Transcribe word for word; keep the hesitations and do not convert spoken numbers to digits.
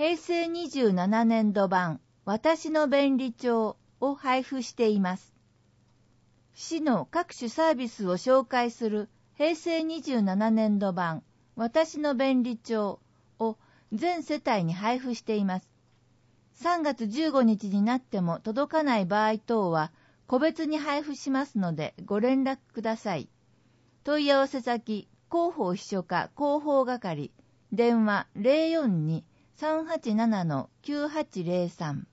へいせいにじゅうななねんど版私の便利帳を配布しています。市の各種サービスを紹介するへいせいにじゅうななねんど版私の便利帳を全世帯に配布しています。さんがつじゅうごにちになっても届かない場合等は個別に配布しますのでご連絡ください。問い合わせ先、広報秘書課広報係、電話 ゼロよんに さんはちなな きゅうはちゼロさん